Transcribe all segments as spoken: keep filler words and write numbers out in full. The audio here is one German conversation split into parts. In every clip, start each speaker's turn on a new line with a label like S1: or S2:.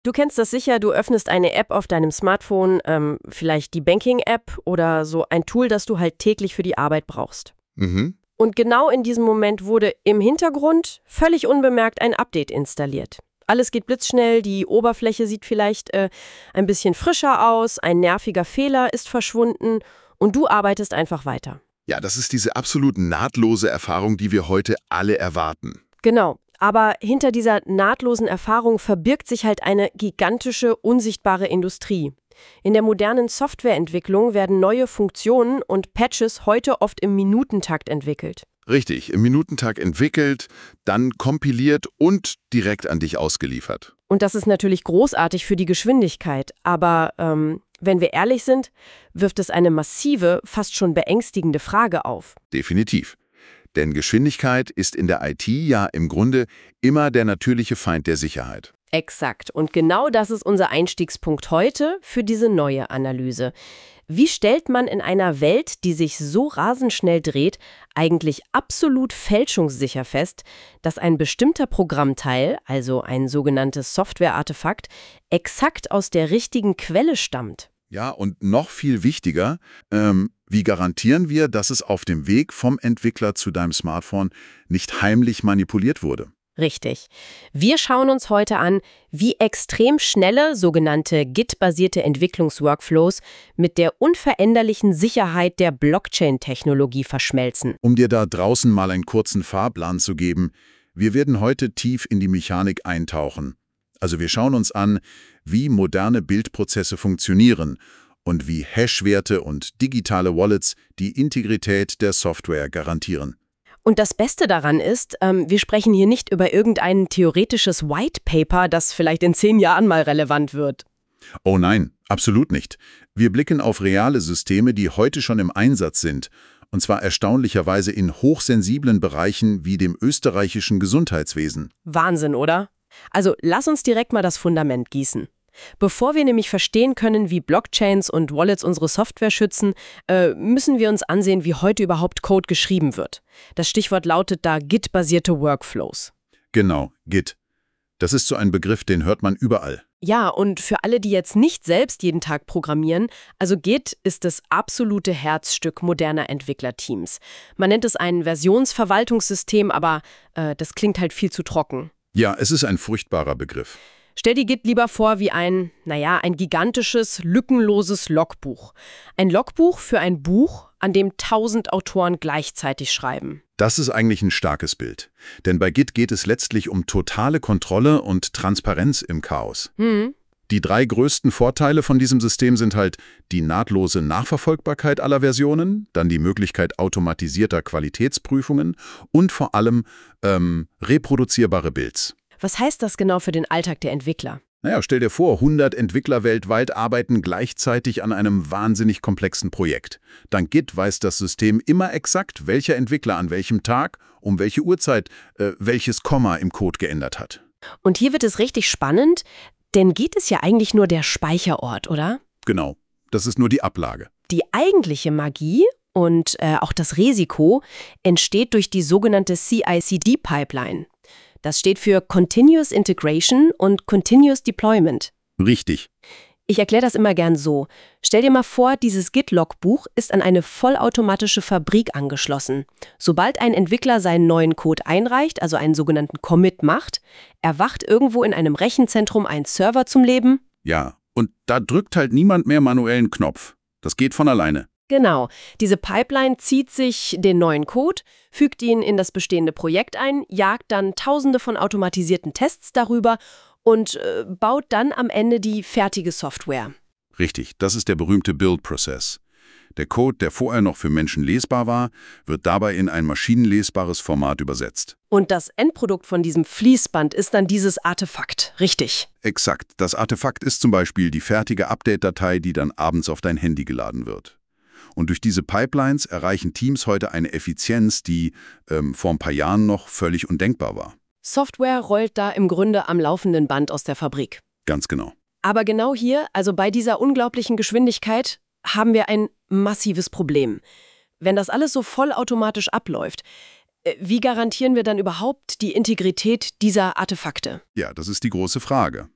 S1: Du kennst das sicher, du öffnest eine App auf deinem Smartphone, ähm, vielleicht die Banking-App oder so ein Tool, das du halt täglich für die Arbeit brauchst.
S2: Mhm.
S1: Und genau in diesem Moment wurde im Hintergrund völlig unbemerkt ein Update installiert. Alles geht blitzschnell, die Oberfläche sieht vielleicht äh, ein bisschen frischer aus, ein nerviger Fehler ist verschwunden und du arbeitest einfach weiter.
S2: Ja, das ist diese absolut nahtlose Erfahrung, die wir heute alle erwarten.
S1: Genau, aber hinter dieser nahtlosen Erfahrung verbirgt sich halt eine gigantische, unsichtbare Industrie. In der modernen Softwareentwicklung werden neue Funktionen und Patches heute oft im Minutentakt entwickelt.
S2: Richtig, im Minutentag entwickelt, dann kompiliert und direkt an dich ausgeliefert.
S1: Und das ist natürlich großartig für die Geschwindigkeit, aber ähm, wenn wir ehrlich sind, wirft es eine massive, fast schon beängstigende Frage auf.
S2: Definitiv. Denn Geschwindigkeit ist in der I T ja im Grunde immer der natürliche Feind der Sicherheit.
S1: Exakt. Und genau das ist unser Einstiegspunkt heute für diese neue Analyse. Wie stellt man in einer Welt, die sich so rasend schnell dreht, eigentlich absolut fälschungssicher fest, dass ein bestimmter Programmteil, also ein sogenanntes Software-Artefakt, exakt aus der richtigen Quelle stammt?
S2: Ja, und noch viel wichtiger, ähm, wie garantieren wir, dass es auf dem Weg vom Entwickler zu deinem Smartphone nicht heimlich manipuliert wurde?
S1: Richtig. Wir schauen uns heute an, wie extrem schnelle, sogenannte Git-basierte Entwicklungsworkflows mit der unveränderlichen Sicherheit der Blockchain-Technologie verschmelzen.
S2: Um dir da draußen mal einen kurzen Fahrplan zu geben, wir werden heute tief in die Mechanik eintauchen. Also wir schauen uns an, wie moderne Bildprozesse funktionieren und wie Hash-Werte und digitale Wallets die Integrität der Software garantieren.
S1: Und das Beste daran ist, ähm, wir sprechen hier nicht über irgendein theoretisches White Paper, das vielleicht in zehn Jahren mal relevant wird.
S2: Oh nein, absolut nicht. Wir blicken auf reale Systeme, die heute schon im Einsatz sind, und zwar erstaunlicherweise in hochsensiblen Bereichen wie dem österreichischen Gesundheitswesen.
S1: Wahnsinn, oder? Also lass uns direkt mal das Fundament gießen. Bevor wir nämlich verstehen können, wie Blockchains und Wallets unsere Software schützen, äh, müssen wir uns ansehen, wie heute überhaupt Code geschrieben wird. Das Stichwort lautet da Git-basierte Workflows.
S2: Genau, Git. Das ist so ein Begriff, den hört man überall.
S1: Ja, und für alle, die jetzt nicht selbst jeden Tag programmieren, also Git ist das absolute Herzstück moderner Entwicklerteams. Man nennt es ein Versionsverwaltungssystem, aber äh, das klingt halt viel zu trocken.
S2: Ja, es ist ein furchtbarer Begriff.
S1: Stell dir Git lieber vor wie ein, naja, ein gigantisches, lückenloses Logbuch. Ein Logbuch für ein Buch, an dem tausend Autoren gleichzeitig schreiben.
S2: Das ist eigentlich ein starkes Bild. Denn bei Git geht es letztlich um totale Kontrolle und Transparenz im Chaos.
S1: Hm.
S2: Die drei größten Vorteile von diesem System sind halt die nahtlose Nachverfolgbarkeit aller Versionen, dann die Möglichkeit automatisierter Qualitätsprüfungen und vor allem ähm, reproduzierbare Builds.
S1: Was heißt das genau für den Alltag der Entwickler?
S2: Naja, stell dir vor, hundert Entwickler weltweit arbeiten gleichzeitig an einem wahnsinnig komplexen Projekt. Dank Git weiß das System immer exakt, welcher Entwickler an welchem Tag, um welche Uhrzeit, äh, welches Komma im Code geändert hat.
S1: Und hier wird es richtig spannend, denn Git ist ja eigentlich nur der Speicherort, oder?
S2: Genau, das ist nur die Ablage.
S1: Die eigentliche Magie und äh, auch das Risiko entsteht durch die sogenannte C I C D-Pipeline. Das steht für Continuous Integration und Continuous Deployment.
S2: Richtig.
S1: Ich erkläre das immer gern so. Stell dir mal vor, dieses Git-Logbuch ist an eine vollautomatische Fabrik angeschlossen. Sobald ein Entwickler seinen neuen Code einreicht, also einen sogenannten Commit macht, erwacht irgendwo in einem Rechenzentrum ein Server zum Leben.
S2: Ja, und da drückt halt niemand mehr manuellen Knopf. Das geht von alleine.
S1: Genau. Diese Pipeline zieht sich den neuen Code, fügt ihn in das bestehende Projekt ein, jagt dann tausende von automatisierten Tests darüber und äh, baut dann am Ende die fertige Software.
S2: Richtig, das ist der berühmte Build-Prozess. Der Code, der vorher noch für Menschen lesbar war, wird dabei in ein maschinenlesbares Format übersetzt.
S1: Und das Endprodukt von diesem Fließband ist dann dieses Artefakt, richtig?
S2: Exakt. Das Artefakt ist zum Beispiel die fertige Update-Datei, die dann abends auf dein Handy geladen wird. Und durch diese Pipelines erreichen Teams heute eine Effizienz, die ähm, vor ein paar Jahren noch völlig undenkbar war.
S1: Software rollt da im Grunde am laufenden Band aus der Fabrik.
S2: Ganz genau.
S1: Aber genau hier, also bei dieser unglaublichen Geschwindigkeit, haben wir ein massives Problem. Wenn das alles so vollautomatisch abläuft, wie garantieren wir dann überhaupt die Integrität dieser Artefakte?
S2: Ja, das ist die große Frage.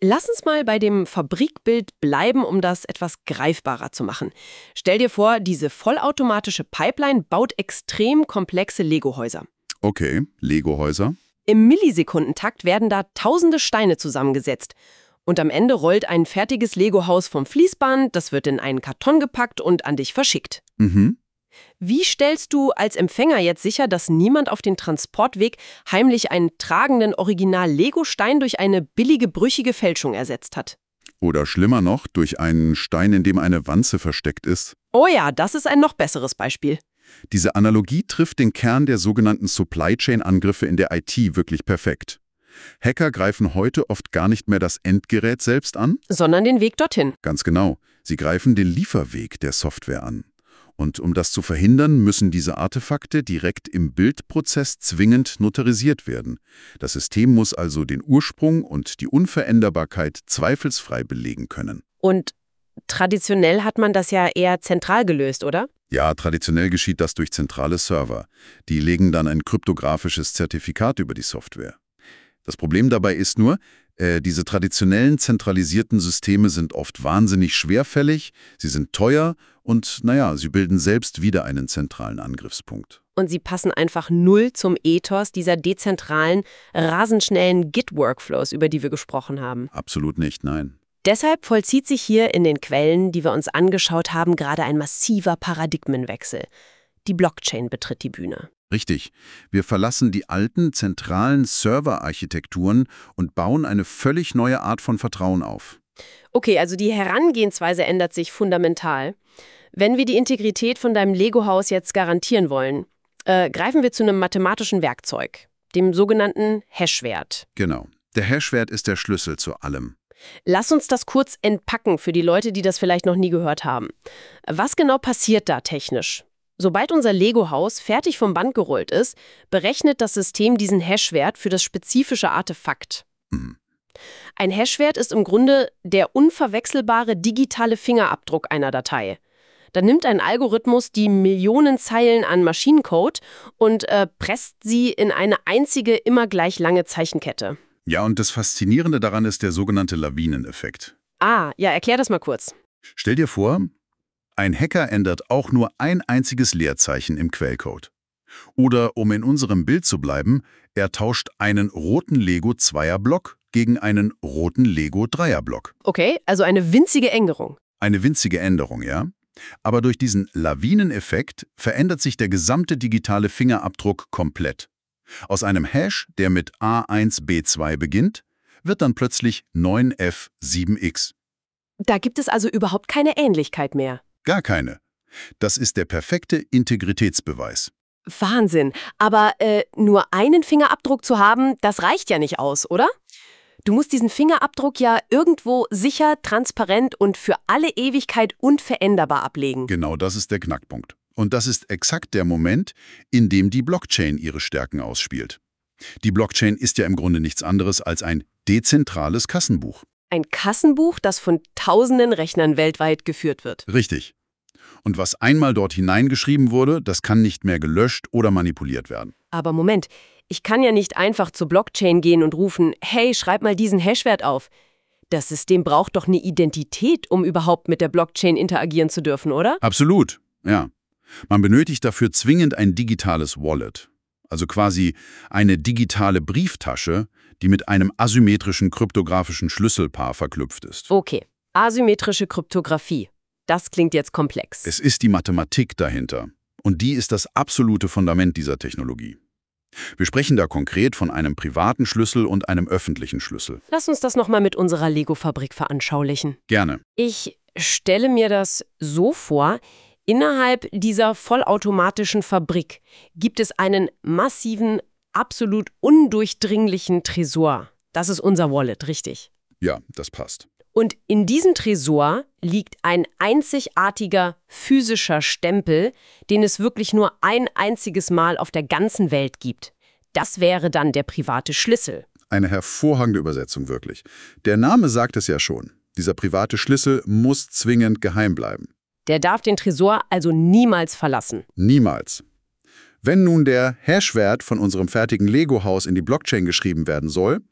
S1: Lass uns mal bei dem Fabrikbild bleiben, um das etwas greifbarer zu machen. Stell dir vor, diese vollautomatische Pipeline baut extrem komplexe Lego-Häuser.
S2: Okay, Lego-Häuser.
S1: Im Millisekundentakt werden da tausende Steine zusammengesetzt. Und am Ende rollt ein fertiges Lego-Haus vom Fließband, das wird in einen Karton gepackt und an dich verschickt.
S2: Mhm.
S1: Wie stellst du als Empfänger jetzt sicher, dass niemand auf den Transportweg heimlich einen tragenden Original-Lego-Stein durch eine billige, brüchige Fälschung ersetzt hat?
S2: Oder schlimmer noch, durch einen Stein, in dem eine Wanze versteckt ist?
S1: Oh ja, das ist ein noch besseres Beispiel.
S2: Diese Analogie trifft den Kern der sogenannten Supply-Chain-Angriffe in der I T wirklich perfekt. Hacker greifen heute oft gar nicht mehr das Endgerät selbst an,
S1: Sondern den Weg dorthin.
S2: ganz genau. Sie greifen den Lieferweg der Software an. Und um das zu verhindern, müssen diese Artefakte direkt im Bildprozess zwingend notarisiert werden. Das System muss also den Ursprung und die Unveränderbarkeit zweifelsfrei belegen können.
S1: Und traditionell hat man das ja eher zentral gelöst, oder?
S2: Ja, traditionell geschieht das durch zentrale Server. Die legen dann ein kryptografisches Zertifikat über die Software. Das Problem dabei ist nur, äh, diese traditionellen zentralisierten Systeme sind oft wahnsinnig schwerfällig, sie sind teuer und, naja, sie bilden selbst wieder einen zentralen Angriffspunkt.
S1: Und sie passen einfach null zum Ethos dieser dezentralen, rasend schnellen Git-Workflows, über die wir gesprochen haben.
S2: Absolut nicht, nein.
S1: Deshalb vollzieht sich hier in den Quellen, die wir uns angeschaut haben, gerade ein massiver Paradigmenwechsel. Die Blockchain betritt die Bühne.
S2: Richtig. Wir verlassen die alten, zentralen Serverarchitekturen und bauen eine völlig neue Art von Vertrauen auf.
S1: Okay, also die Herangehensweise ändert sich fundamental. Wenn wir die Integrität von deinem Lego-Haus jetzt garantieren wollen, äh, greifen wir zu einem mathematischen Werkzeug, dem sogenannten Hashwert.
S2: Genau. Der Hashwert ist der Schlüssel zu allem.
S1: Lass uns das kurz entpacken für die Leute, die das vielleicht noch nie gehört haben. Was genau passiert da technisch? Sobald unser Lego-Haus fertig vom Band gerollt ist, berechnet das System diesen Hashwert für das spezifische Artefakt.
S2: Mhm.
S1: Ein Hashwert ist im Grunde der unverwechselbare digitale Fingerabdruck einer Datei. Da nimmt ein Algorithmus die Millionen Zeilen an Maschinencode und äh, presst sie in eine einzige, immer gleich lange Zeichenkette.
S2: Ja, und das Faszinierende daran ist der sogenannte Lawineneffekt.
S1: Ah, ja, erklär das mal kurz.
S2: Stell dir vor, ein Hacker ändert auch nur ein einziges Leerzeichen im Quellcode. Oder, um in unserem Bild zu bleiben, er tauscht einen roten Lego-Zweierblock gegen einen roten Lego-Dreierblock.
S1: Okay, also eine winzige Änderung.
S2: Eine winzige Änderung, ja? Aber durch diesen Lawineneffekt verändert sich der gesamte digitale Fingerabdruck komplett. Aus einem Hash, der mit A eins B zwei beginnt, wird dann plötzlich neun F sieben X.
S1: Da gibt es also überhaupt keine Ähnlichkeit mehr.
S2: Gar keine. Das ist der perfekte Integritätsbeweis.
S1: Wahnsinn. Aber äh, nur einen Fingerabdruck zu haben, das reicht ja nicht aus, oder? Du musst diesen Fingerabdruck ja irgendwo sicher, transparent und für alle Ewigkeit unveränderbar ablegen.
S2: Genau das ist der Knackpunkt. Und das ist exakt der Moment, in dem die Blockchain ihre Stärken ausspielt. Die Blockchain ist ja im Grunde nichts anderes als ein dezentrales Kassenbuch.
S1: Ein Kassenbuch, das von tausenden Rechnern weltweit geführt wird.
S2: Richtig. Und was einmal dort hineingeschrieben wurde, das kann nicht mehr gelöscht oder manipuliert werden.
S1: Aber Moment, ich kann ja nicht einfach zur Blockchain gehen und rufen, hey, schreib mal diesen Hashwert auf. Das System braucht doch eine Identität, um überhaupt mit der Blockchain interagieren zu dürfen, oder?
S2: Absolut, ja. Man benötigt dafür zwingend ein digitales Wallet, also quasi eine digitale Brieftasche, die mit einem asymmetrischen kryptografischen Schlüsselpaar verknüpft ist.
S1: Okay, asymmetrische Kryptographie. Das klingt jetzt komplex.
S2: Es ist die Mathematik dahinter. Und die ist das absolute Fundament dieser Technologie. Wir sprechen da konkret von einem privaten Schlüssel und einem öffentlichen Schlüssel.
S1: Lass uns das nochmal mit unserer Lego-Fabrik veranschaulichen.
S2: Gerne.
S1: Ich stelle mir das so vor, innerhalb dieser vollautomatischen Fabrik gibt es einen massiven, absolut undurchdringlichen Tresor. Das ist unser Wallet, richtig?
S2: Ja, das passt.
S1: Und in diesem Tresor liegt ein einzigartiger physischer Stempel, den es wirklich nur ein einziges Mal auf der ganzen Welt gibt. Das wäre dann der private Schlüssel.
S2: Eine hervorragende Übersetzung, wirklich. Der Name sagt es ja schon. Dieser private Schlüssel muss zwingend geheim bleiben.
S1: Der darf den Tresor also niemals verlassen.
S2: Niemals. Wenn nun der Hashwert von unserem fertigen Lego-Haus in die Blockchain geschrieben werden soll,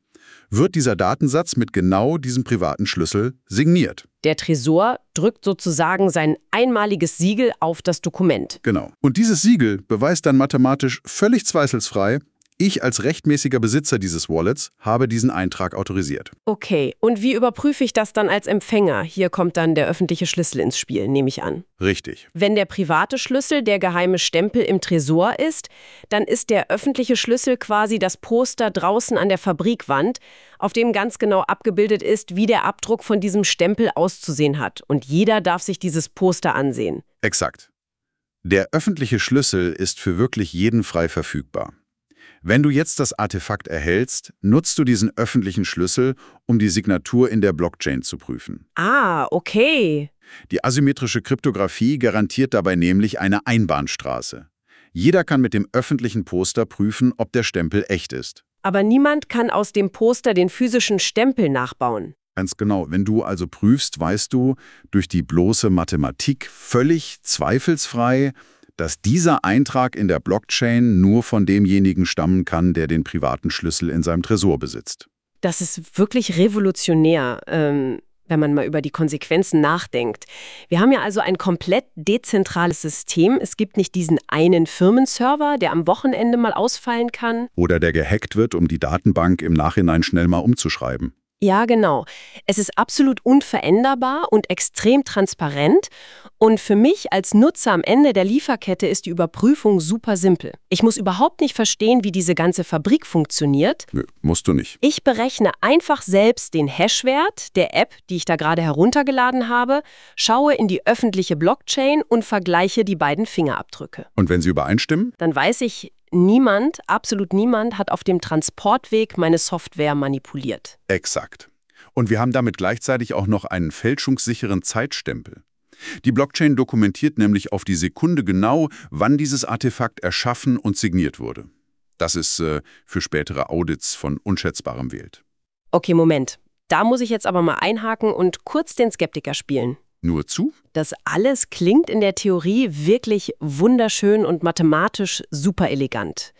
S2: wird dieser Datensatz mit genau diesem privaten Schlüssel signiert.
S1: Der Tresor drückt sozusagen sein einmaliges Siegel auf das Dokument.
S2: Genau. Und dieses Siegel beweist dann mathematisch völlig zweifelsfrei, ich als rechtmäßiger Besitzer dieses Wallets habe diesen Eintrag autorisiert.
S1: Okay, und wie überprüfe ich das dann als Empfänger? Hier kommt dann der öffentliche Schlüssel ins Spiel, nehme ich an.
S2: Richtig.
S1: Wenn der private Schlüssel der geheime Stempel im Tresor ist, dann ist der öffentliche Schlüssel quasi das Poster draußen an der Fabrikwand, auf dem ganz genau abgebildet ist, wie der Abdruck von diesem Stempel auszusehen hat. Und jeder darf sich dieses Poster ansehen.
S2: Exakt. Der öffentliche Schlüssel ist für wirklich jeden frei verfügbar. Wenn du jetzt das Artefakt erhältst, nutzt du diesen öffentlichen Schlüssel, um die Signatur in der Blockchain zu prüfen.
S1: Ah, okay.
S2: Die asymmetrische Kryptographie garantiert dabei nämlich eine Einbahnstraße. Jeder kann mit dem öffentlichen Poster prüfen, ob der Stempel echt ist.
S1: Aber niemand kann aus dem Poster den physischen Stempel nachbauen.
S2: Ganz genau. Wenn du also prüfst, weißt du durch die bloße Mathematik völlig zweifelsfrei, dass dieser Eintrag in der Blockchain nur von demjenigen stammen kann, der den privaten Schlüssel in seinem Tresor besitzt.
S1: Das ist wirklich revolutionär, ähm, wenn man mal über die Konsequenzen nachdenkt. Wir haben ja also ein komplett dezentrales System. Es gibt nicht diesen einen Firmenserver, der am Wochenende mal ausfallen kann.
S2: Oder der gehackt wird, um die Datenbank im Nachhinein schnell mal umzuschreiben.
S1: Ja, genau. Es ist absolut unveränderbar und extrem transparent. Und für mich als Nutzer am Ende der Lieferkette ist die Überprüfung super simpel. Ich muss überhaupt nicht verstehen, wie diese ganze Fabrik funktioniert.
S2: Nö, musst du nicht.
S1: Ich berechne einfach selbst den Hashwert der App, die ich da gerade heruntergeladen habe, schaue in die öffentliche Blockchain und vergleiche die beiden Fingerabdrücke.
S2: Und wenn sie übereinstimmen?
S1: Dann weiß ich, niemand, absolut niemand, hat auf dem Transportweg meine Software manipuliert.
S2: Exakt. Und wir haben damit gleichzeitig auch noch einen fälschungssicheren Zeitstempel. Die Blockchain dokumentiert nämlich auf die Sekunde genau, wann dieses Artefakt erschaffen und signiert wurde. Das ist äh, für spätere Audits von unschätzbarem Wert.
S1: Okay, Moment. Da muss ich jetzt aber mal einhaken und kurz den Skeptiker spielen.
S2: Nur zu?
S1: Das alles klingt in der Theorie wirklich wunderschön und mathematisch super elegant.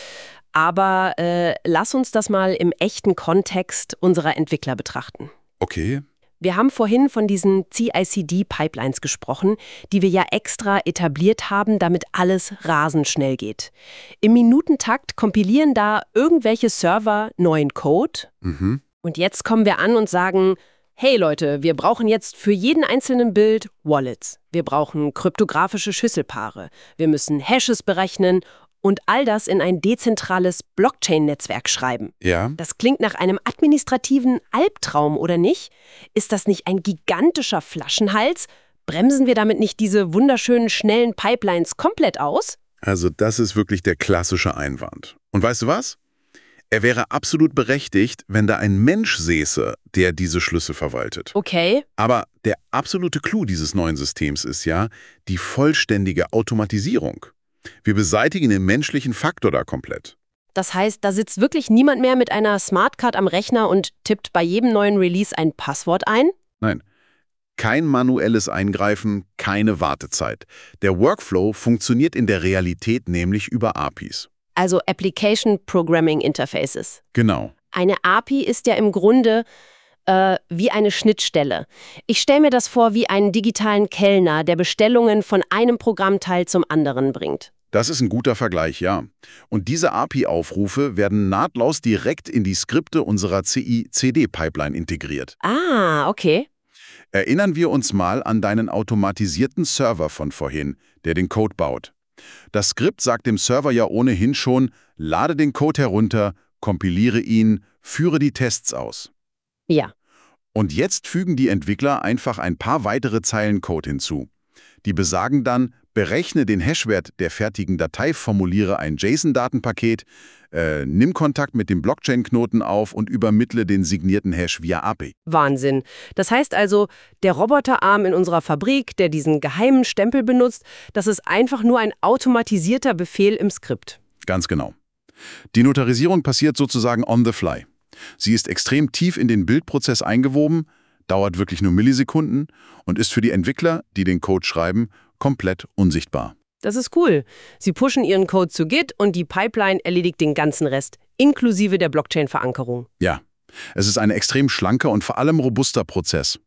S1: Aber äh, lass uns das mal im echten Kontext unserer Entwickler betrachten.
S2: Okay.
S1: Wir haben vorhin von diesen C I C D-Pipelines gesprochen, die wir ja extra etabliert haben, damit alles rasend schnell geht. Im Minutentakt kompilieren da irgendwelche Server neuen Code.
S2: Mhm.
S1: Und jetzt kommen wir an und sagen, hey Leute, wir brauchen jetzt für jeden einzelnen Bild Wallets. Wir brauchen kryptografische Schlüsselpaare. Wir müssen Hashes berechnen und all das in ein dezentrales Blockchain-Netzwerk schreiben.
S2: Ja.
S1: Das klingt nach einem administrativen Albtraum, oder nicht? Ist das nicht ein gigantischer Flaschenhals? Bremsen wir damit nicht diese wunderschönen, schnellen Pipelines komplett aus?
S2: Also das ist wirklich der klassische Einwand. Und weißt du was? Er wäre absolut berechtigt, wenn da ein Mensch säße, der diese Schlüssel verwaltet.
S1: Okay.
S2: Aber der absolute Clou dieses neuen Systems ist ja die vollständige Automatisierung. Wir beseitigen den menschlichen Faktor da komplett.
S1: Das heißt, da sitzt wirklich niemand mehr mit einer Smartcard am Rechner und tippt bei jedem neuen Release ein Passwort ein?
S2: Nein. Kein manuelles Eingreifen, keine Wartezeit. Der Workflow funktioniert in der Realität nämlich über A P Is.
S1: Also Application Programming Interfaces.
S2: Genau.
S1: Eine A P I ist ja im Grunde äh, wie eine Schnittstelle. Ich stelle mir das vor wie einen digitalen Kellner, der Bestellungen von einem Programmteil zum anderen bringt.
S2: Das ist ein guter Vergleich, ja. Und diese A P I-Aufrufe werden nahtlos direkt in die Skripte unserer C I C D-Pipeline integriert.
S1: Ah, okay.
S2: Erinnern wir uns mal an deinen automatisierten Server von vorhin, der den Code baut. Das Skript sagt dem Server ja ohnehin schon, lade den Code herunter, kompiliere ihn, führe die Tests aus.
S1: Ja.
S2: Und jetzt fügen die Entwickler einfach ein paar weitere Zeilen Code hinzu. Die besagen dann, berechne den Hashwert der fertigen Datei, formuliere ein JSON-Datenpaket, äh, nimm Kontakt mit dem Blockchain-Knoten auf und übermittle den signierten Hash via A P I.
S1: Wahnsinn. Das heißt also, der Roboterarm in unserer Fabrik, der diesen geheimen Stempel benutzt, das ist einfach nur ein automatisierter Befehl im Skript.
S2: Ganz genau. Die Notarisierung passiert sozusagen on the fly. Sie ist extrem tief in den Bildprozess eingewoben, dauert wirklich nur Millisekunden und ist für die Entwickler, die den Code schreiben, komplett unsichtbar.
S1: Das ist cool. Sie pushen ihren Code zu Git und die Pipeline erledigt den ganzen Rest, inklusive der Blockchain-Verankerung.
S2: Ja, Es ist ein extrem schlanker und vor allem robuster Prozess.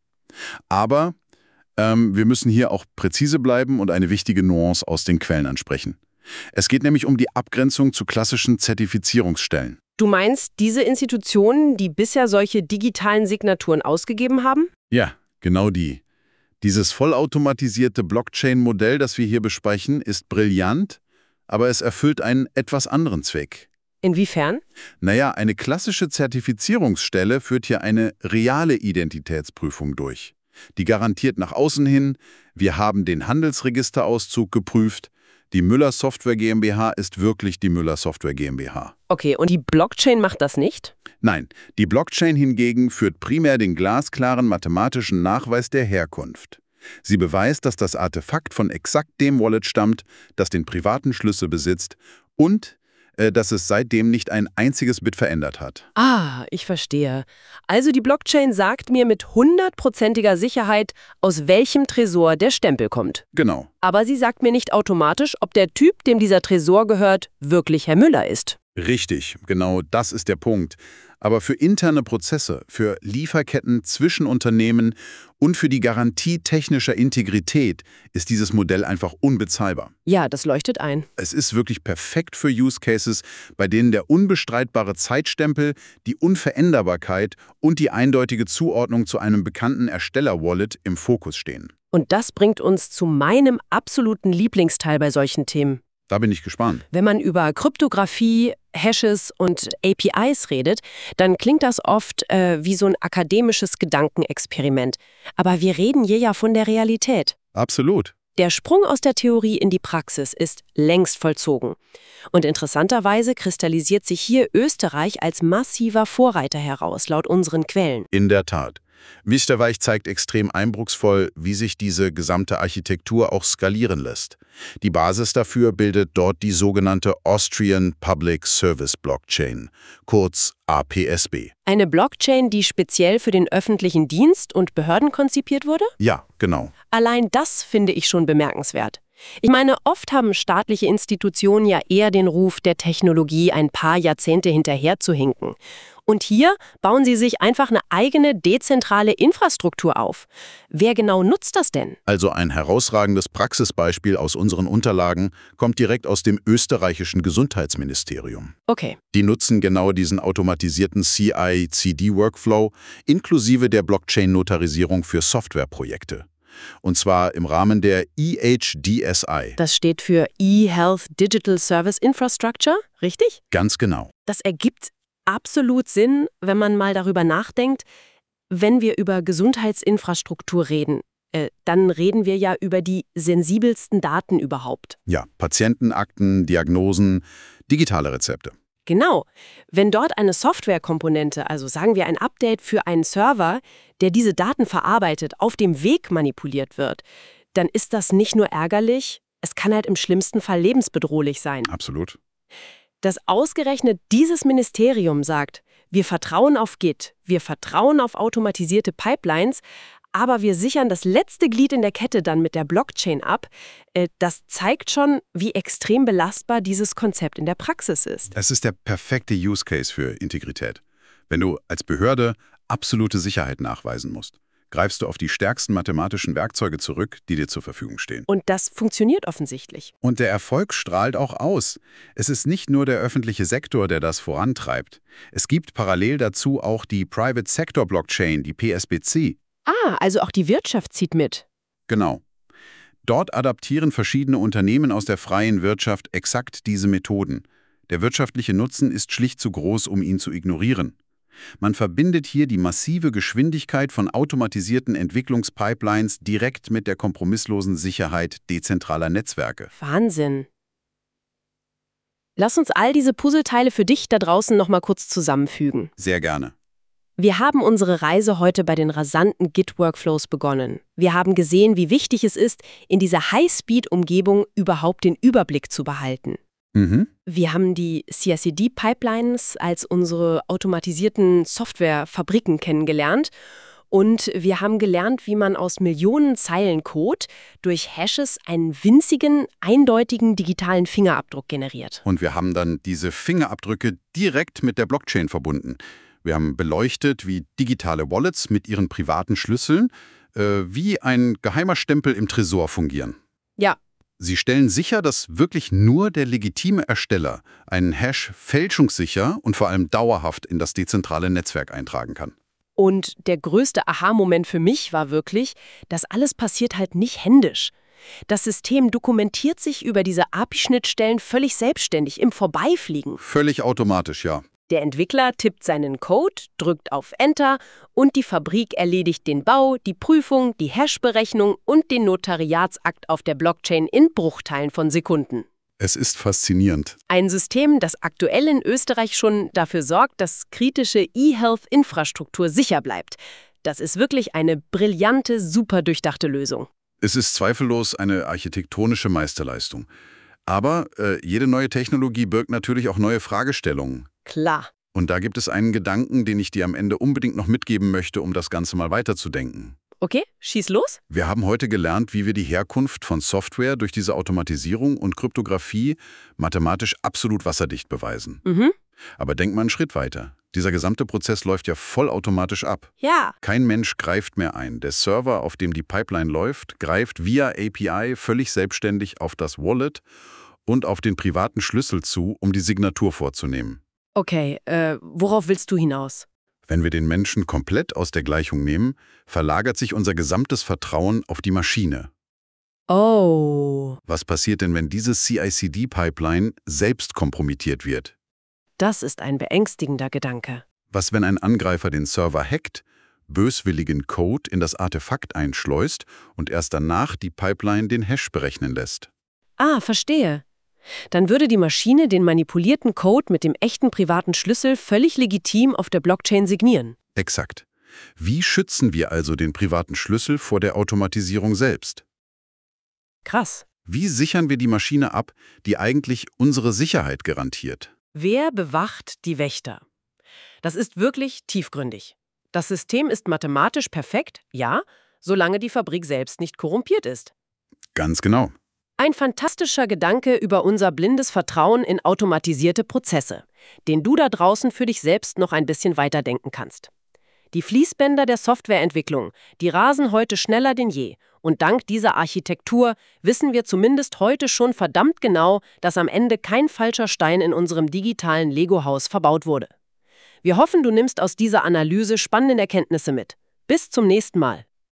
S2: Aber ähm, wir müssen hier auch präzise bleiben und eine wichtige Nuance aus den Quellen ansprechen. Es geht nämlich um die Abgrenzung zu klassischen Zertifizierungsstellen.
S1: Du meinst diese Institutionen, die bisher solche digitalen Signaturen ausgegeben haben?
S2: Ja, genau die. Dieses vollautomatisierte Blockchain-Modell, das wir hier besprechen, ist brillant, aber es erfüllt einen etwas anderen Zweck.
S1: Inwiefern?
S2: Naja, eine klassische Zertifizierungsstelle führt hier eine reale Identitätsprüfung durch. Die garantiert nach außen hin, wir haben den Handelsregisterauszug geprüft, die Müller Software GmbH ist wirklich die Müller Software GmbH.
S1: Okay, und die Blockchain macht das nicht?
S2: Nein, die Blockchain hingegen führt primär den glasklaren mathematischen Nachweis der Herkunft. Sie beweist, dass das Artefakt von exakt dem Wallet stammt, das den privaten Schlüssel besitzt und äh, dass es seitdem nicht ein einziges Bit verändert hat.
S1: Ah, ich verstehe. Also die Blockchain sagt mir mit hundertprozentiger Sicherheit, aus welchem Tresor der Stempel kommt.
S2: Genau.
S1: Aber sie sagt mir nicht automatisch, ob der Typ, dem dieser Tresor gehört, wirklich Herr Müller ist.
S2: Richtig, genau das ist der Punkt. Aber für interne Prozesse, für Lieferketten zwischen Unternehmen und für die Garantie technischer Integrität ist dieses Modell einfach unbezahlbar.
S1: Ja, das leuchtet ein.
S2: Es ist wirklich perfekt für Use Cases, bei denen der unbestreitbare Zeitstempel, die Unveränderbarkeit und die eindeutige Zuordnung zu einem bekannten Ersteller-Wallet im Fokus stehen.
S1: Und das bringt uns zu meinem absoluten Lieblingsteil bei solchen Themen.
S2: Da bin ich gespannt.
S1: Wenn man über Kryptographie, Hashes und A P Is redet, dann klingt das oft äh, wie so ein akademisches Gedankenexperiment. Aber wir reden hier ja von der Realität.
S2: Absolut.
S1: Der Sprung aus der Theorie in die Praxis ist längst vollzogen. Und interessanterweise kristallisiert sich hier Österreich als massiver Vorreiter heraus, laut unseren Quellen.
S2: In der Tat. Wisterweich zeigt extrem eindrucksvoll, wie sich diese gesamte Architektur auch skalieren lässt. Die Basis dafür bildet dort die sogenannte Austrian Public Service Blockchain, kurz A P S B.
S1: Eine Blockchain, die speziell für den öffentlichen Dienst und Behörden konzipiert wurde?
S2: Ja, genau.
S1: Allein das finde ich schon bemerkenswert. Ich meine, oft haben staatliche Institutionen ja eher den Ruf, der Technologie ein paar Jahrzehnte hinterherzuhinken. Und hier bauen sie sich einfach eine eigene dezentrale Infrastruktur auf. Wer genau nutzt das denn?
S2: Also ein herausragendes Praxisbeispiel aus unseren Unterlagen kommt direkt aus dem österreichischen Gesundheitsministerium.
S1: Okay.
S2: Die nutzen genau diesen automatisierten C I C D-Workflow inklusive der Blockchain-Notarisierung für Softwareprojekte. Und zwar im Rahmen der E H D S I.
S1: Das steht für E-Health Digital Service Infrastructure, richtig?
S2: Ganz genau.
S1: Das ergibt absolut Sinn, wenn man mal darüber nachdenkt, wenn wir über Gesundheitsinfrastruktur reden. Äh, dann reden wir ja über die sensibelsten Daten überhaupt.
S2: Ja, Patientenakten, Diagnosen, digitale Rezepte.
S1: Genau. Wenn dort eine Softwarekomponente, also sagen wir ein Update für einen Server, der diese Daten verarbeitet, auf dem Weg manipuliert wird, dann ist das nicht nur ärgerlich, es kann halt im schlimmsten Fall lebensbedrohlich sein.
S2: Absolut.
S1: Dass ausgerechnet dieses Ministerium sagt, wir vertrauen auf Git, wir vertrauen auf automatisierte Pipelines, aber wir sichern das letzte Glied in der Kette dann mit der Blockchain ab, äh, das zeigt schon, wie extrem belastbar dieses Konzept in der Praxis ist.
S2: Es ist der perfekte Use Case für Integrität. Wenn du als Behörde absolute Sicherheit nachweisen musst, greifst du auf die stärksten mathematischen Werkzeuge zurück, die dir zur Verfügung stehen.
S1: Und das funktioniert offensichtlich.
S2: Und der Erfolg strahlt auch aus. Es ist nicht nur der öffentliche Sektor, der das vorantreibt. Es gibt parallel dazu auch die Private Sector Blockchain, die P S B C.
S1: Ah, also auch die Wirtschaft zieht mit.
S2: Genau. Dort adaptieren verschiedene Unternehmen aus der freien Wirtschaft exakt diese Methoden. Der wirtschaftliche Nutzen ist schlicht zu groß, um ihn zu ignorieren. Man verbindet hier die massive Geschwindigkeit von automatisierten Entwicklungspipelines direkt mit der kompromisslosen Sicherheit dezentraler Netzwerke.
S1: Wahnsinn. Lass uns all diese Puzzleteile für dich da draußen noch mal kurz zusammenfügen.
S2: Sehr gerne.
S1: Wir haben unsere Reise heute bei den rasanten Git-Workflows begonnen. Wir haben gesehen, wie wichtig es ist, in dieser High-Speed-Umgebung überhaupt den Überblick zu behalten.
S2: Mhm.
S1: Wir haben die C I C D-Pipelines als unsere automatisierten Softwarefabriken kennengelernt und wir haben gelernt, wie man aus Millionen Zeilen Code durch Hashes einen winzigen, eindeutigen digitalen Fingerabdruck generiert.
S2: Und wir haben dann diese Fingerabdrücke direkt mit der Blockchain verbunden.
S3: Wir haben beleuchtet, wie digitale Wallets mit ihren privaten Schlüsseln äh, wie ein geheimer Stempel im Tresor fungieren.
S1: Ja.
S3: Sie stellen sicher, dass wirklich nur der legitime Ersteller einen Hash fälschungssicher und vor allem dauerhaft in das dezentrale Netzwerk eintragen kann.
S1: Und der größte Aha-Moment für mich war wirklich, das alles passiert halt nicht händisch. Das System dokumentiert sich über diese A P I-Schnittstellen völlig selbstständig, im Vorbeifliegen.
S3: Völlig automatisch, ja.
S1: Der Entwickler tippt seinen Code, drückt auf Enter und die Fabrik erledigt den Bau, die Prüfung, die Hash-Berechnung und den Notariatsakt auf der Blockchain in Bruchteilen von Sekunden.
S3: Es ist faszinierend.
S1: Ein System, das aktuell in Österreich schon dafür sorgt, dass kritische E-Health-Infrastruktur sicher bleibt. Das ist wirklich eine brillante, super durchdachte Lösung.
S3: Es ist zweifellos eine architektonische Meisterleistung. Aber äh, jede neue Technologie birgt natürlich auch neue Fragestellungen.
S1: Klar.
S3: Und da gibt es einen Gedanken, den ich dir am Ende unbedingt noch mitgeben möchte, um das Ganze mal weiterzudenken.
S1: Okay, schieß los.
S3: Wir haben heute gelernt, wie wir die Herkunft von Software durch diese Automatisierung und Kryptographie mathematisch absolut wasserdicht beweisen.
S1: Mhm.
S3: Aber denk mal einen Schritt weiter. Dieser gesamte Prozess läuft ja vollautomatisch ab.
S1: Ja.
S3: Kein Mensch greift mehr ein. Der Server, auf dem die Pipeline läuft, greift via A P I völlig selbstständig auf das Wallet und auf den privaten Schlüssel zu, um die Signatur vorzunehmen.
S1: Okay, äh, worauf willst du hinaus?
S3: Wenn wir den Menschen komplett aus der Gleichung nehmen, verlagert sich unser gesamtes Vertrauen auf die Maschine.
S1: Oh.
S3: Was passiert denn, wenn diese C I C D-Pipeline selbst kompromittiert wird?
S1: Das ist ein beängstigender Gedanke.
S3: Was, wenn ein Angreifer den Server hackt, böswilligen Code in das Artefakt einschleust und erst danach die Pipeline den Hash berechnen lässt?
S1: Ah, verstehe. Dann würde die Maschine den manipulierten Code mit dem echten privaten Schlüssel völlig legitim auf der Blockchain signieren.
S3: Exakt. Wie schützen wir also den privaten Schlüssel vor der Automatisierung selbst?
S1: Krass.
S3: Wie sichern wir die Maschine ab, die eigentlich unsere Sicherheit garantiert?
S1: Wer bewacht die Wächter? Das ist wirklich tiefgründig. Das System ist mathematisch perfekt, ja, solange die Fabrik selbst nicht korrumpiert ist.
S3: Ganz genau.
S1: Ein fantastischer Gedanke über unser blindes Vertrauen in automatisierte Prozesse, den du da draußen für dich selbst noch ein bisschen weiterdenken kannst. Die Fließbänder der Softwareentwicklung, die rasen heute schneller denn je. Und dank dieser Architektur wissen wir zumindest heute schon verdammt genau, dass am Ende kein falscher Stein in unserem digitalen Lego-Haus verbaut wurde. Wir hoffen, du nimmst aus dieser Analyse spannende Erkenntnisse mit. Bis zum nächsten Mal.